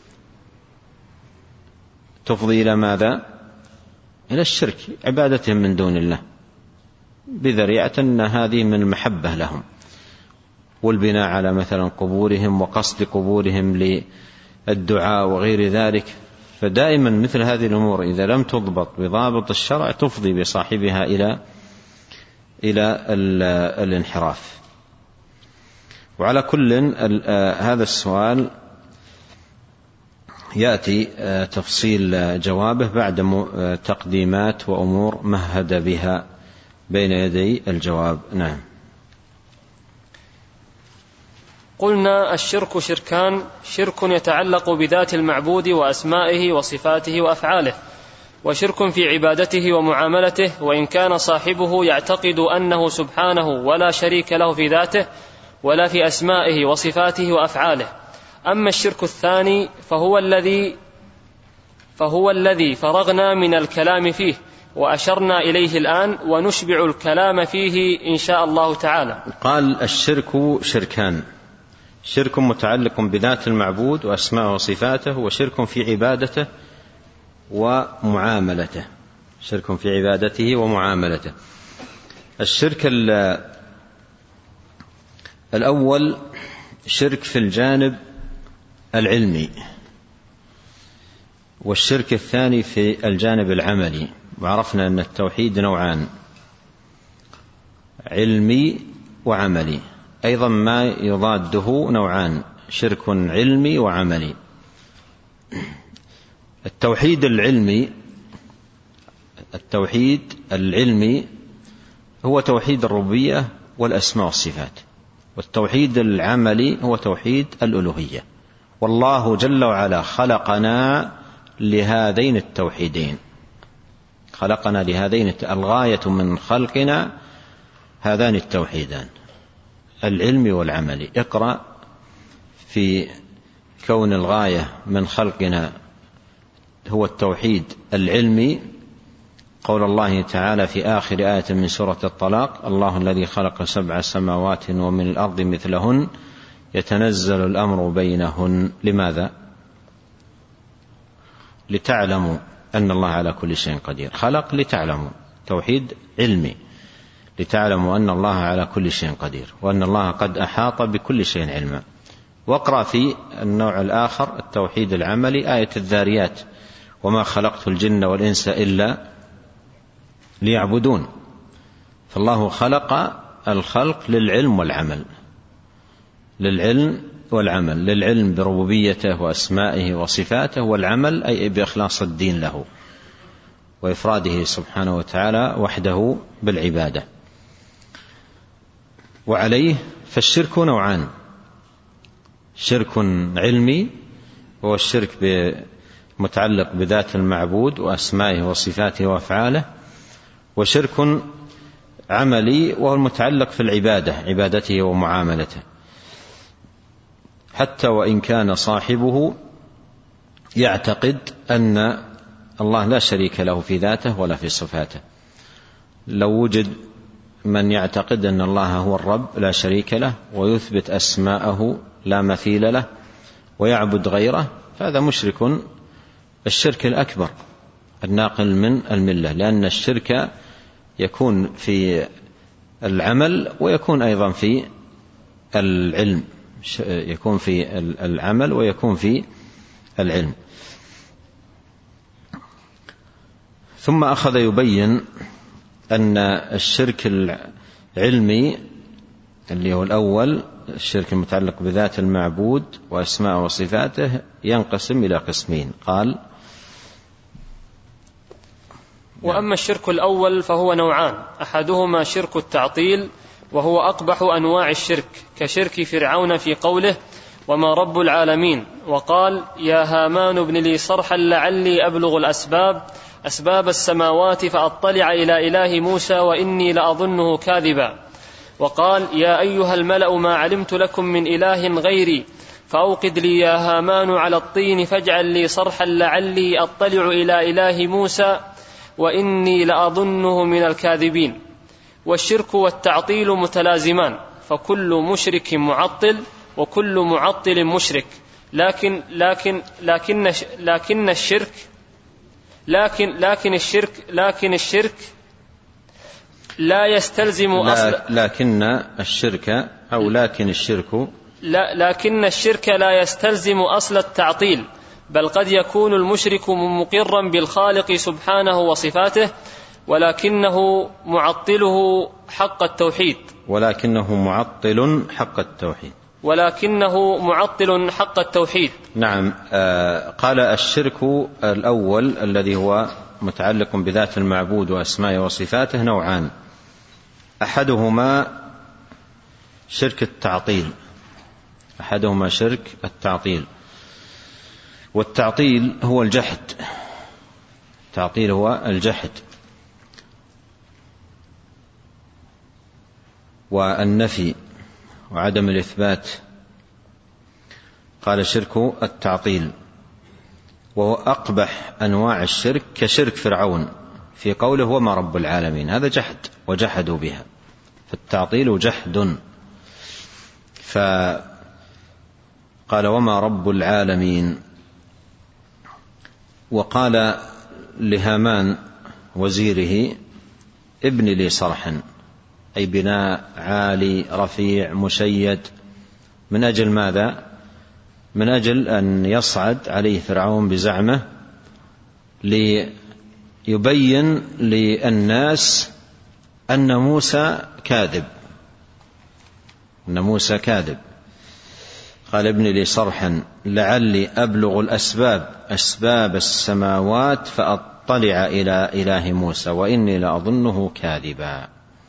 تفضي إلى ماذا؟ إلى الشرك، عبادتهم من دون الله، بذريعة أن هذه من المحبة لهم، والبناء على مثلا قبورهم وقصد قبورهم للدعاء وغير ذلك. فدائما مثل هذه الأمور إذا لم تضبط بضابط الشرع تفضي بصاحبها إلى إلى الانحراف. وعلى كل هذا السؤال يأتي تفصيل جوابه بعد تقديمات وأمور مهد بها بين يدي الجواب. نعم. قلنا: الشرك شركان: شرك يتعلق بذات المعبود وأسمائه وصفاته وأفعاله، وشرك في عبادته ومعاملته، وإن كان صاحبه يعتقد أنه سبحانه ولا شريك له في ذاته ولا في أسمائه وصفاته وأفعاله. أما الشرك الثاني فهو الذي فهو الذي فرغنا من الكلام فيه، وأشرنا إليه الآن ونشبع الكلام فيه إن شاء الله تعالى. قال الشرك شركان: شرك متعلق بذات المعبود وأسماءه وصفاته، وشرك في عبادته ومعاملته. شرك في عبادته ومعاملته. الشرك الأول شرك في الجانب العلمي، والشرك الثاني في الجانب العملي. وعرفنا أن التوحيد نوعان: علمي وعملي. أيضا ما يضاده نوعان: شرك علمي وعملي. التوحيد العلمي التوحيد العلمي هو توحيد الربوبية والأسماء والصفات، والتوحيد العملي هو توحيد الألوهية. والله جل وعلا خلقنا لهذين التوحيدين، خلقنا لهذين. الغاية من خلقنا هذان التوحيدان، العلم والعمل. اقرأ في كون الغاية من خلقنا هو التوحيد العلمي قول الله تعالى في آخر آية من سورة الطلاق: الله الذي خلق سبع سماوات ومن الأرض مثلهن يتنزل الأمر بينهن. لماذا؟ لتعلموا أن الله على كل شيء قدير. خلق لتعلموا، توحيد علمي، لتعلموا أن الله على كل شيء قدير وأن الله قد أحاط بكل شيء علما. واقرأ في النوع الآخر التوحيد العملي آية الذاريات: وما خلقت الجن والإنس إلا ليعبدون. فالله خلق الخلق للعلم والعمل، للعلم والعمل، للعلم بربوبيته وأسمائه وصفاته، والعمل أي بإخلاص الدين له وإفراده سبحانه وتعالى وحده بالعبادة. وعليه فالشرك نوعان: شرك علمي هو الشرك متعلق بذات المعبود وأسمائه وصفاته وأفعاله، وشرك عملي وهو المتعلق في العبادة، عبادته ومعاملته، حتى وإن كان صاحبه يعتقد أن الله لا شريك له في ذاته ولا في صفاته. لو وجد من يعتقد أن الله هو الرب لا شريك له ويثبت أسماءه لا مثيل له ويعبد غيره، فهذا مشرك الشرك الأكبر الناقل من الملة، لأن الشرك يكون في العمل ويكون أيضا في العلم، يكون في العمل ويكون في العلم. ثم أخذ يبين أن الشرك العلمي اللي هو الأول الشرك المتعلق بذات المعبود وأسماء وصفاته ينقسم إلى قسمين. قال: وأما الشرك الأول فهو نوعان: أحدهما شرك التعطيل وهو أقبح أنواع الشرك، كشرك فرعون في قوله: وما رب العالمين، وقال: يا هامان ابن لي صرحا لعلي أبلغ الأسباب أسباب السماوات فأطلع إلى إله موسى وإني لأظنه كاذبا. وقال: يا أيها الملأ ما علمت لكم من إله غيري فأوقد لي يا هامان على الطين فاجعل لي صرحا لعلي أطلع إلى إله موسى وإني لأظنه من الكاذبين. والشرك والتعطيل متلازمان، فكل مشرك معطل وكل معطل مشرك، لكن لكن لكن لكن الشرك لكن لكن الشرك لكن الشرك لا يستلزم أصل لكن الشرك أو لكن الشرك لا لكن الشرك لا يستلزم أصل التعطيل، بل قد يكون المشرك مقرا بالخالق سبحانه وصفاته ولكنه معطله حق التوحيد ولكنه معطل حق التوحيد ولكنه معطل حق التوحيد نعم. آه قال: الشرك الأول الذي هو متعلق بذات المعبود وأسمائه وصفاته نوعان: أحدهما شرك التعطيل أحدهما شرك التعطيل والتعطيل هو الجحد التعطيل هو الجحد والنفي وعدم الإثبات. قال: شرك التعطيل وهو أقبح أنواع الشرك، كشرك فرعون في قوله وما رب العالمين، هذا جحد وجحدوا بها، فالتعطيل جحد. فقال وما رب العالمين. وقال لهامان وزيره ابن لي صرحا، أي بناء عالي رفيع مشيد. من أجل ماذا؟ من أجل أن يصعد عليه فرعون بزعمه ليبين للناس أن موسى كاذب، أن موسى كاذب. قال ابن لي صرحا لعلي أبلغ الأسباب أسباب السماوات فأطلع إلى إله موسى وإني لأظنه كاذبا.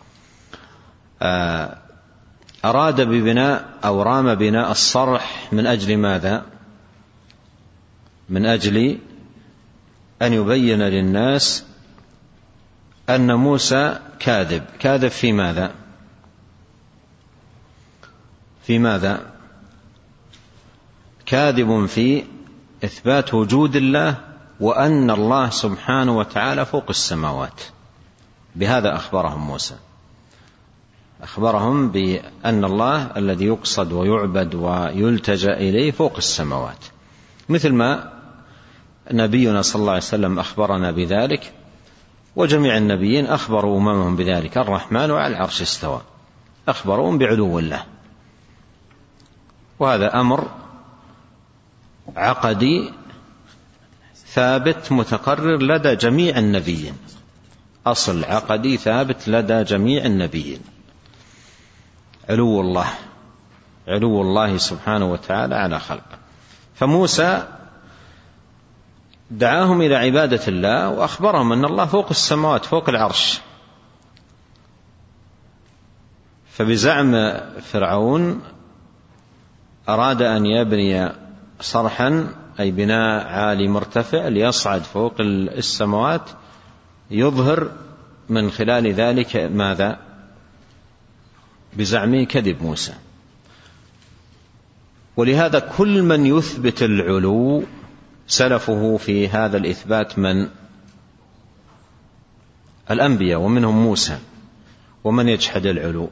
أراد ببناء أو رام بناء الصرح من أجل ماذا؟ من أجل أن يبين للناس أن موسى كاذب. كاذب في ماذا؟ في ماذا؟ كاذب في إثبات وجود الله وأن الله سبحانه وتعالى فوق السماوات. بهذا أخبرهم موسى، أخبرهم بأن الله الذي يقصد ويعبد ويلتجأ إليه فوق السماوات، مثل ما نبينا صلى الله عليه وسلم أخبرنا بذلك، وجميع النبيين أخبروا أممهم بذلك. الرحمن على العرش استوى، أخبرهم بعلو الله، وهذا أمر عقدي ثابت متقرر لدى جميع النبيين، أصل عقدي ثابت لدى جميع النبيين، علو الله، علو الله سبحانه وتعالى على خلقه. فموسى دعاهم إلى عبادة الله وأخبرهم أن الله فوق السماوات فوق العرش. فبزعم فرعون أراد أن يبني صرحا، أي بناء عالي مرتفع ليصعد فوق السماوات، يظهر من خلال ذلك ماذا؟ بزعمه كذب موسى. ولهذا كل من يثبت العلو سلفه في هذا الإثبات من؟ الأنبياء، ومنهم موسى. ومن يجحد العلو؟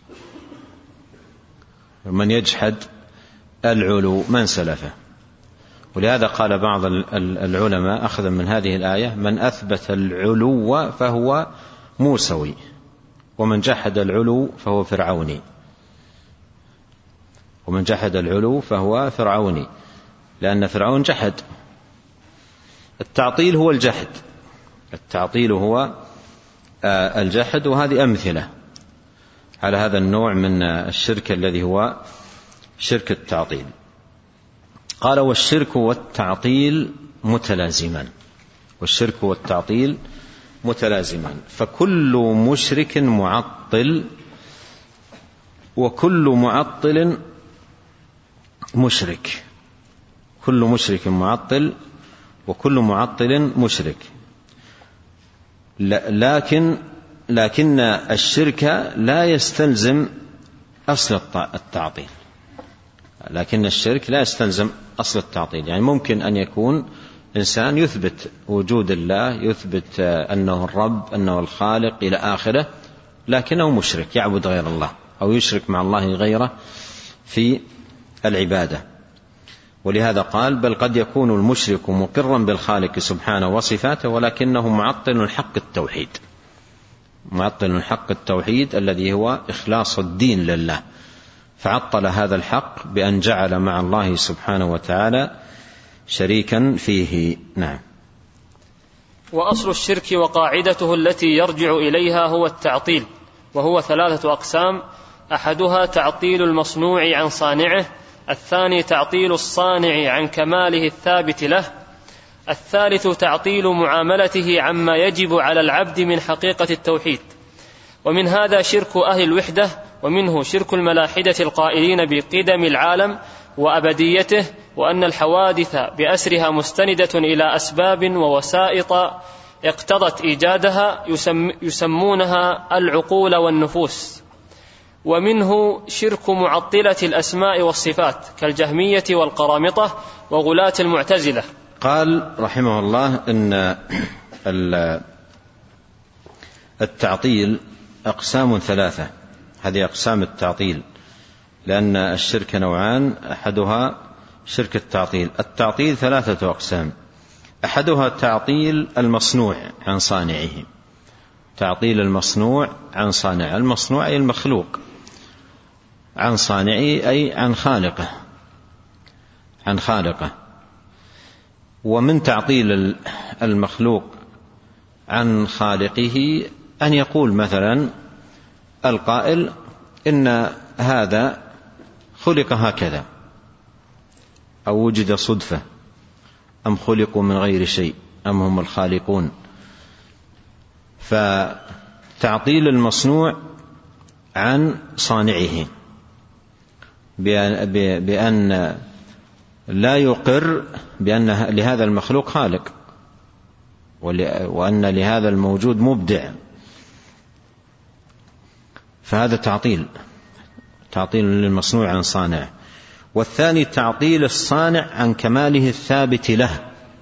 ومن يجحد العلو من سلفه؟ ولهذا قال بعض العلماء أخذا من هذه الآية من أثبت العلو فهو موسوي، ومن جحد العلو فهو فرعوني. ومن جحد العلو فهو فرعوني، لأن فرعون جحد. التعطيل هو الجحد، التعطيل هو الجحد. وهذه أمثلة على هذا النوع من الشرك الذي هو شرك التعطيل. قال والشرك والتعطيل متلازمان، والشرك والتعطيل متلازمان، فكل مشرك معطل وكل معطل مشرك. كل مشرك معطل وكل معطل مشرك. لكن لكن الشرك لا يستلزم أصل التعطيل، لكن الشرك لا يستلزم أصل التعطيل. يعني ممكن أن يكون إنسان يثبت وجود الله، يثبت أنه الرب، أنه الخالق إلى آخره، لكنه مشرك يعبد غير الله أو يشرك مع الله غيره في العبادة. ولهذا قال بل قد يكون المشرك مقرا بالخالق سبحانه وصفاته ولكنه معطل حق التوحيد، معطل حق التوحيد الذي هو إخلاص الدين لله، فعطل هذا الحق بأن جعل مع الله سبحانه وتعالى شريكا فيه. نعم. وأصل الشرك وقاعدته التي يرجع إليها هو التعطيل، وهو ثلاثة أقسام: أحدها تعطيل المصنوع عن صانعه، الثاني تعطيل الصانع عن كماله الثابت له، الثالث تعطيل معاملته عما يجب على العبد من حقيقة التوحيد. ومن هذا شرك أهل الوحدة، ومنه شرك الملاحدة القائلين بقدم العالم وأبديته، وأن الحوادث بأسرها مستندة إلى أسباب ووسائط اقتضت إيجادها يسم يسمونها العقول والنفوس. ومنه شرك معطلة الأسماء والصفات كالجهمية والقرامطة وغلاة المعتزلة. قال رحمه الله إن التعطيل أقسام ثلاثة. هذه أقسام التعطيل، لأن الشرك نوعان، أحدها شرك التعطيل. التعطيل ثلاثة أقسام. أحدها تعطيل المصنوع عن صانعه، تعطيل المصنوع عن صانع، المصنوع أي المخلوق، عن صانعه أي عن خالقه، عن خالقه. ومن تعطيل المخلوق عن خالقه أن يقول مثلا القائل إن هذا خلق هكذا، أو وجد صدفة، أم خلقوا من غير شيء، أم هم الخالقون. فتعطيل المصنوع عن صانعه بأن لا يقر بأن لهذا المخلوق خالق، وأن لهذا الموجود مبدع، فهذا تعطيل، تعطيل للمصنوع عن صانع. والثاني تعطيل الصانع عن كماله الثابت له،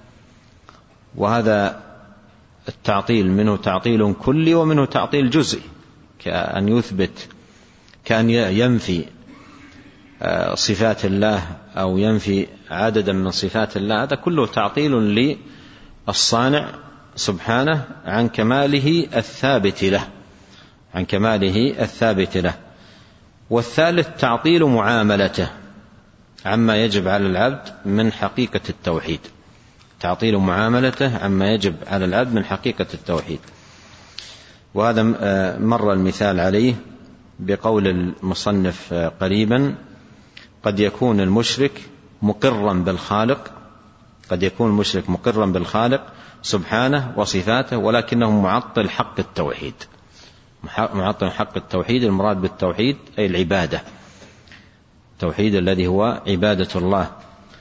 وهذا التعطيل منه تعطيل كلي ومنه تعطيل جزئي، كأن يثبت، كأن ينفي صفات الله أو ينفي عددا من صفات الله، هذا كله تعطيل للصانع سبحانه عن كماله الثابت له، عن كماله الثابت له. والثالث تعطيل معاملته عما يجب على العبد من حقيقة التوحيد، تعطيل معاملته عما يجب على العبد من حقيقة التوحيد. وهذا مر المثال عليه بقول المصنف قريبا: قد يكون المشرك مقرا بالخالق، قد يكون المشرك مقرا بالخالق سبحانه وصفاته، ولكنه معطل حق التوحيد، معطل حق التوحيد. المراد بالتوحيد أي العبادة، التوحيد الذي هو عبادة الله.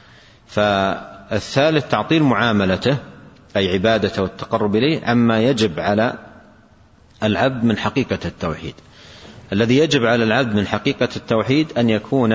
فالثالث تعطيل معاملته أي عبادته والتقرب إليه عما يجب على العبد من حقيقة التوحيد. الذي يجب على العبد من حقيقة التوحيد أن يكون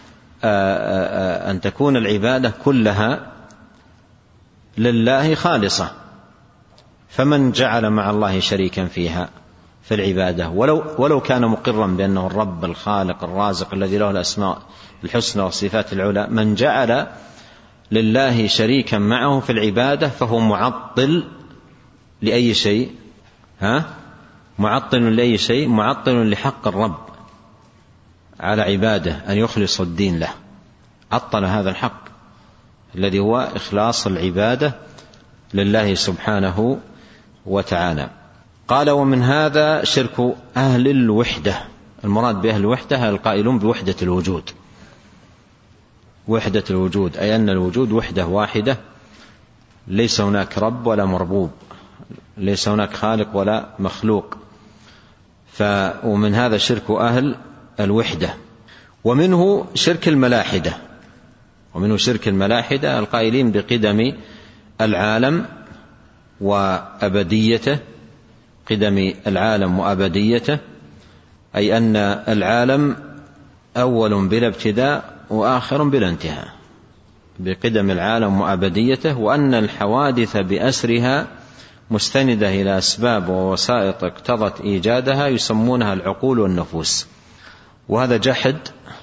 أن تكون العبادة كلها لله خالصة، فمن جعل مع الله شريكا فيها في العبادة ولو, ولو كان مقرا بأنه الرب الخالق الرازق الذي له الأسماء الحسنى والصفات العلى، من جعل لله شريكا معه في العبادة فهو معطل لأي شيء، ها؟ معطل لأي شيء، معطل لحق الرب على عباده أن يخلص الدين له، عطل هذا الحق الذي هو إخلاص العبادة لله سبحانه وتعالى. قال: ومن هذا شرك أهل الوحدة. المراد بأهل الوحدة القائلون بوحدة الوجود، وحدة الوجود أي أن الوجود وحدة واحدة، ليس هناك رب ولا مربوب، ليس هناك خالق ولا مخلوق. ف ومن هذا شرك أهل الوحدة. ومنه شرك الملاحدة، ومنه شرك الملاحدة القائلين بقدم العالم وأبديته، قدم العالم وأبديته، أي أن العالم أول بلا ابتداء وآخر بلا انتهاء، بقدم العالم وأبديته، وأن الحوادث بأسرها مستندة إلى أسباب ووسائط اقتضت إيجادها يسمونها العقول والنفوس. وهذا جحد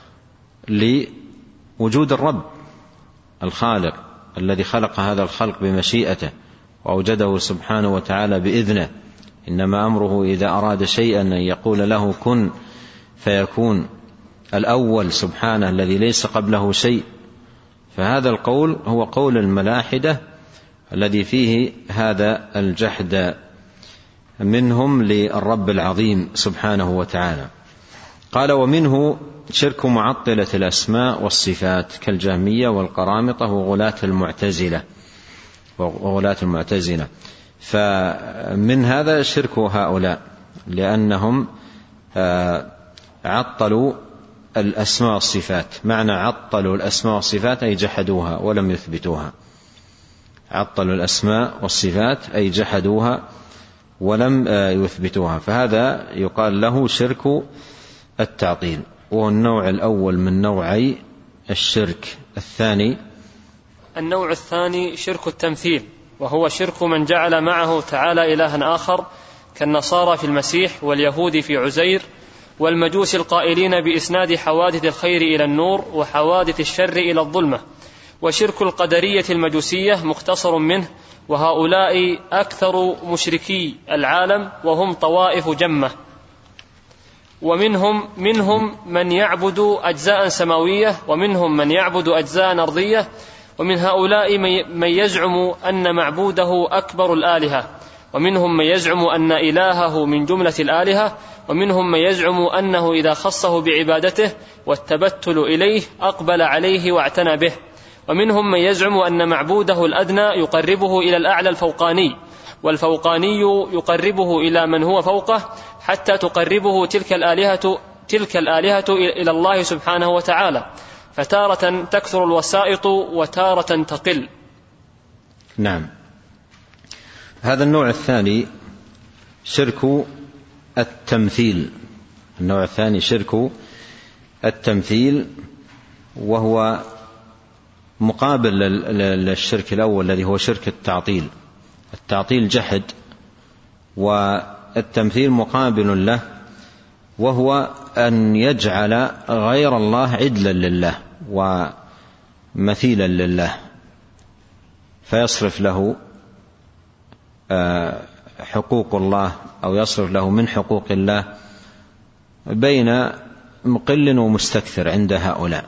لوجود الرب الخالق الذي خلق هذا الخلق بمشيئته وأوجده سبحانه وتعالى بإذنه، إنما أمره إذا أراد شيئا أن يقول له كن فيكون، الأول سبحانه الذي ليس قبله شيء. فهذا القول هو قول الملاحدة الذي فيه هذا الجحد منهم للرب العظيم سبحانه وتعالى. قال: ومنه شرك معطلة الأسماء والصفات كالجهمية والقرامطة وغلاة المعتزلة وغلاة المعتزلة. فمن هذا شرك هؤلاء، لأنهم عطلوا الأسماء والصفات. معنى عطلوا الأسماء والصفات أي جحدوها ولم يثبتوها، عطلوا الأسماء والصفات أي جحدوها ولم يثبتوها، فهذا يقال له شرك التعطيل، وهو النوع الأول من نوعي الشرك. الثاني النوع الثاني شرك التمثيل، وهو شرك من جعل معه تعالى إلها آخر كالنصارى في المسيح واليهود في عزير والمجوس القائلين بإسناد حوادث الخير إلى النور وحوادث الشر إلى الظلمة. وشرك القدرية المجوسية مختصر منه، وهؤلاء أكثر مشركي العالم وهم طوائف جمة. ومنهم منهم من يعبد أجزاء سماوية ومنهم من يعبد أجزاء أرضية، ومن هؤلاء من يزعم أن معبوده أكبر الآلهة، ومنهم من يزعم أن إلهه من جملة الآلهة، ومنهم من يزعم أنه إذا خصه بعبادته والتبتل إليه أقبل عليه واعتنى به، ومنهم من يزعم أن معبوده الأدنى يقربه إلى الأعلى الفوقاني، والفوقاني يقربه إلى من هو فوقه حتى تقربه تلك الآلهة, تلك الآلهة إلى الله سبحانه وتعالى، فتارة تكثر الوسائط وتارة تقل. نعم. هذا النوع الثاني شرك التمثيل. النوع الثاني شرك التمثيل، وهو مقابل للشرك الأول الذي هو شرك التعطيل. التعطيل جحد، والتمثيل مقابل له، وهو أن يجعل غير الله عدلا لله ومثيلا لله، فيصرف له حقوق الله أو يصرف له من حقوق الله بين مقل ومستكثر عند هؤلاء.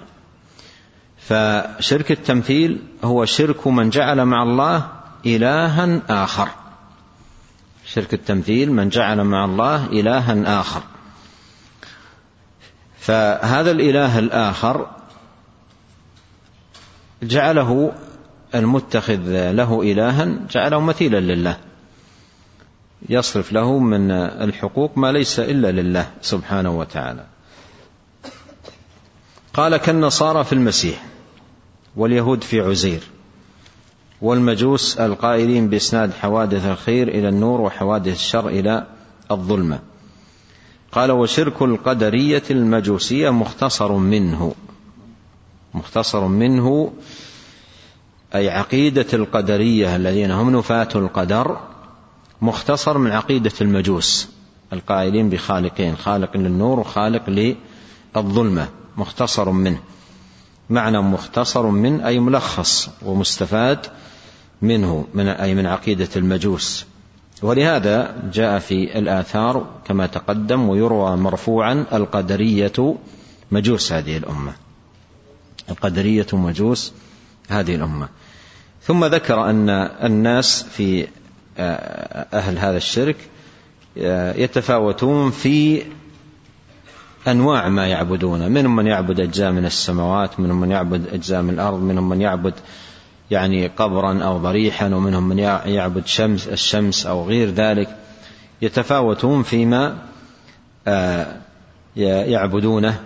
فشرك التمثيل هو شرك من جعل مع الله إلها آخر. شرك التمثيل من جعل مع الله إلها آخر، فهذا الإله الآخر جعله المتخذ له إلها جعله مثيلا لله، يصرف له من الحقوق ما ليس إلا لله سبحانه وتعالى. قال كالنصارى في المسيح واليهود في عزير والمجوس القائلين بإسناد حوادث الخير إلى النور وحوادث الشر إلى الظلمة. قال وشرك القدرية المجوسية مختصر منه. مختصر منه أي عقيدة القدرية الذين هم نفاة القدر، مختصر من عقيدة المجوس القائلين بخالقين، خالق للنور وخالق للظلمة، مختصر منه. معنى مختصر من أي ملخص ومستفاد منه، من أي من عقيدة المجوس. ولهذا جاء في الآثار كما تقدم ويروى مرفوعا القدرية مجوس هذه الأمة، القدرية مجوس هذه الأمة. ثم ذكر أن الناس في أهل هذا الشرك يتفاوتون في أنواع ما يعبدون، منهم من يعبد أجزاء من السماوات، منهم من يعبد أجزاء من الأرض، منهم من يعبد يعني قبرا أو ضريحا، ومنهم من يعبد شمس الشمس أو غير ذلك. يتفاوتون فيما يعبدونه.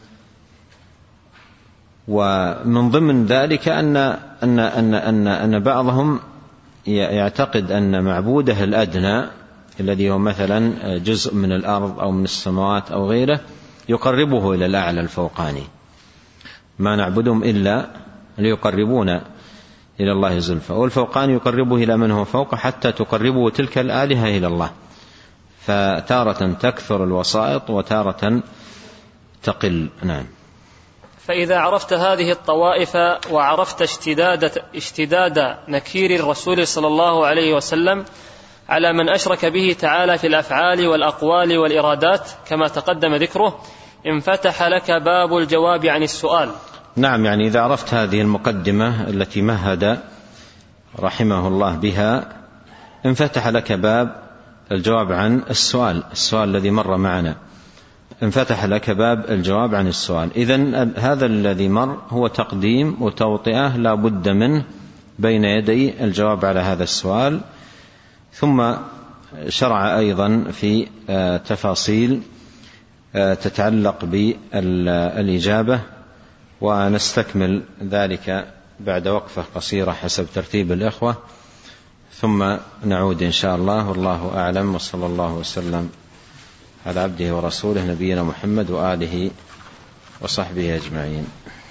ومن ضمن ذلك أن أن أن أن أن بعضهم يعتقد أن معبوده الأدنى الذي هو مثلا جزء من الأرض أو من السماوات أو غيره يقربه إلى الأعلى الفوقاني، ما نعبدهم إلا ليقربونا إلى الله زلفى، والفوقاني يقربه إلى من هو فوق حتى تقربه تلك الآلهة إلى الله. فتارة تكثر الوسائط وتارة تقل. نعم. فإذا عرفت هذه الطوائف وعرفت اشتداد, اشتداد نكير الرسول صلى الله عليه وسلم على من أشرك به تعالى في الأفعال والأقوال والإرادات كما تقدم ذكره، انفتح لك باب الجواب عن السؤال. نعم، يعني إذا عرفت هذه المقدمة التي مهد رحمه الله بها، انفتح لك باب الجواب عن السؤال، السؤال الذي مر معنا، انفتح لك باب الجواب عن السؤال. إذن هذا الذي مر هو تقديم وتوطئة لا بد منه بين يدي الجواب على هذا السؤال، ثم شرع أيضا في تفاصيل تتعلق بالإجابة، ونستكمل ذلك بعد وقفة قصيرة حسب ترتيب الإخوة، ثم نعود إن شاء الله. والله أعلم، وصلى الله وسلم على عبده ورسوله نبينا محمد وآله وصحبه أجمعين.